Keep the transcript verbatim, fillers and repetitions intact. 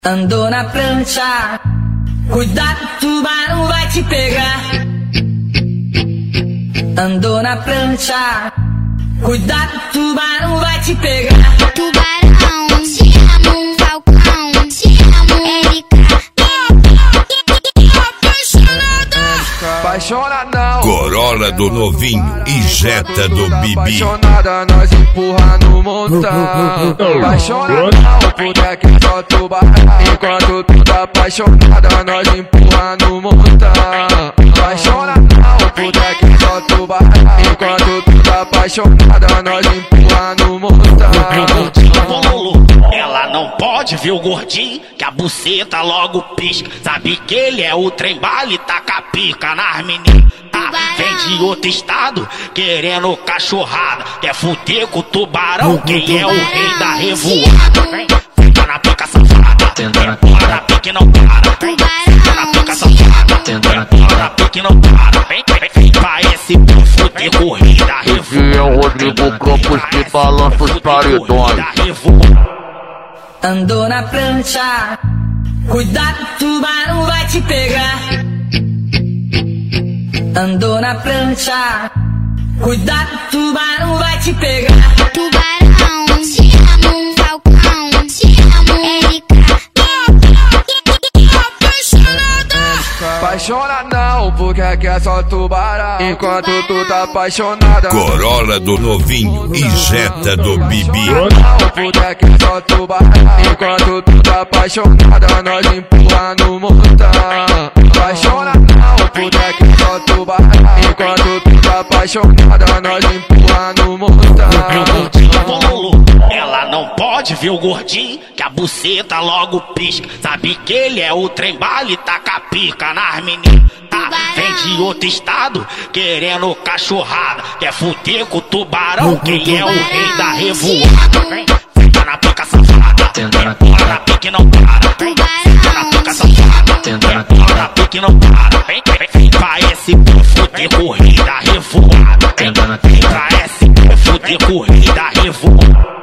Andou na prancha, cuidado, tubarão vai te pegar. Andou na prancha, cuidado, tubarão vai te pegar. Tubarão, te amo, Falcão, te amo, Erika. Apaixonada, Corolla do novinho e Jetta do Bibi. apaixonada, nós empurra no montão. Apaixonada, puta que só tubarão. Enquanto tu tá apaixonada, nós empurra no montão. Apaixonada, puta que só tubarão. Enquanto tu tá apaixonada, nós empurra no montão. Ela não pode ver o gordinho, que a buceta logo pisca. Sabe que ele é o trem bala e taca a pica nas meninas. Ah, vem de outro estado, querendo cachorrada. Quer fuder com o tubarão, quem é o rei da revoada. Vem, fica na pica safada, tenta na pique não para. Vem, fica na pica safada, tenta na pique não para. Vem, vem, vem pra esse pão fuder com o rei da revoada. Esse é o Rodrigo Campos que balança os paredões. Andou na prancha, cuidado, tubarão vai te pegar. Andou na prancha, cuidado, tubarão vai te pegar. Tubarão, te amo, Falcão, te amo, Erika. Apaixonada, porque que é só tubarão. Enquanto tu tá apaixonada, Corolla do novinho e Jetta do Bibi. puta que é só tubarão. Enquanto tu tá apaixonada, nós empurra no montão. Apaixonada, puta que é só tubarão. Enquanto tu tá apaixonada, nós empurra no montão. Ela não pode ver o gordinho, que a buceta logo pisca. Sabe que ele é o trem bala e taca a pica nas meninas. Ah, vem de outro estado, querendo cachorrada. Quer fuder com o tubarão, quem é o rei da revoada. Vem, fica na pica safada, tenta na pique não para. Vem, fica na pica safada, tenta na pique não para. Vem, vem, vem pra esse pão fuder com o rei da revoada. Vem pra esse pão fuder com o rei da revoada.